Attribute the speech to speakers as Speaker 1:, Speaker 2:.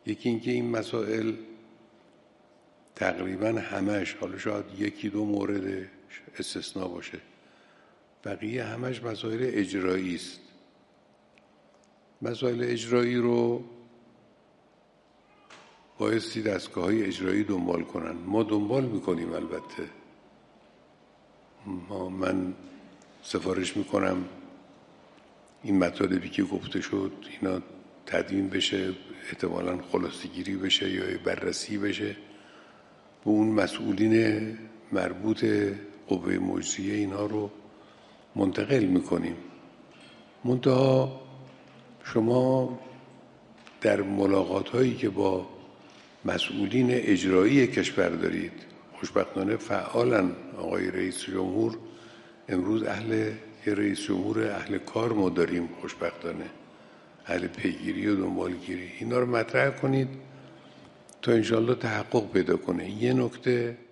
Speaker 1: یکی اینکه این مسائل تقریبا همش، حالا شاید یکی دو مورد استثناء باشه، بقیه همش مسائل اجرایی است. مسائل اجرایی رو بایستی دستگاه‌های اجرایی دنبال کنن. ما دنبال میکنیم البته. من سفارش میکنم این مطالبی که گفته شد اینا تدوین بشه، احتمالاً خلاصه‌گیری بشه یا بررسی بشه، به اون مسئولین مربوط قوه مجریه اینها رو منتقل میکنیم. منتها شما در ملاقات هایی که با مسئولین اجرایی کشور دارید، خوشبختانه فعالاً آقای رئیس جمهور، امروز یه رئیس جمهور اهل کار ما داریم، خوشبختانه اهل پیگیری و دنبالگیری، اینا رو مطرح کنید تا انشالله تحقق پیدا کنه. یه نکته